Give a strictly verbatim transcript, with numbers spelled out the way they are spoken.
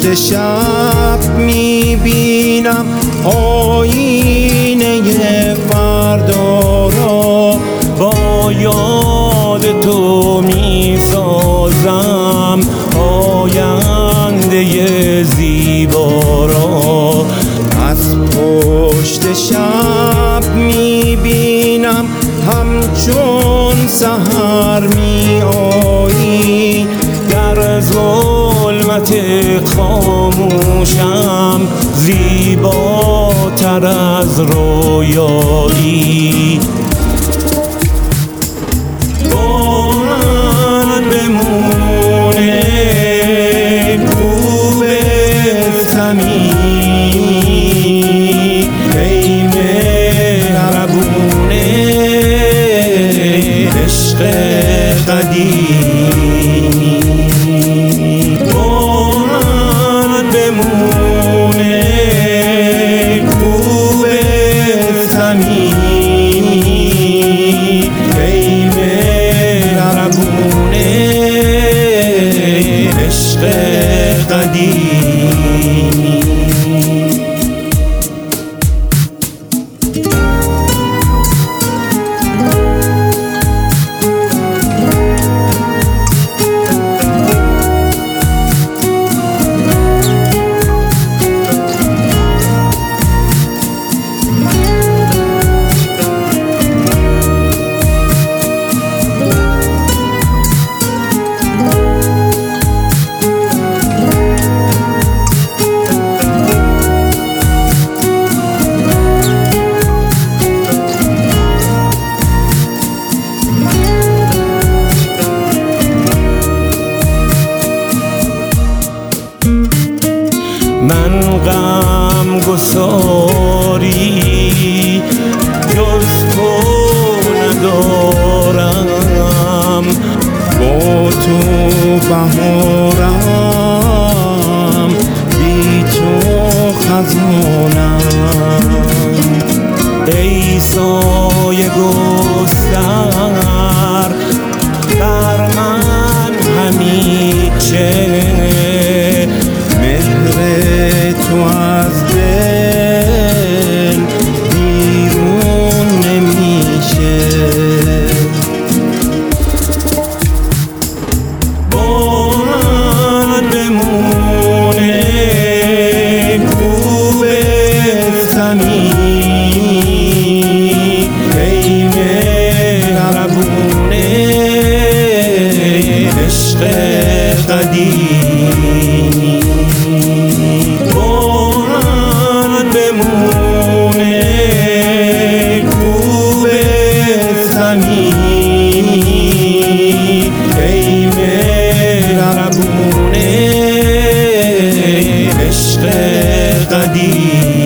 پشت شب میبینم آینه فردا را، با یاد تو میسازم آینده زیبا را. از پشت شب میبینم همچون سحر می آیی، در ظلمت خاموشم زیباتر از رویایی. با من بمونه خوب صمیمی، ای مهربونه عشق قدیمی. با من بمونه خوب صمیمی، ای مهربونه عشق قدیمی. من غم گساری جز تو ندارم، با تو بهارم بی تو خزانم. ای سایه گستر بر من همیشه، تو از دل بیرون نمیشه. با من بمونه خوب صمیمی، ای مهربونه عشق قدیمی. ای مهربونه عشق قدیمی.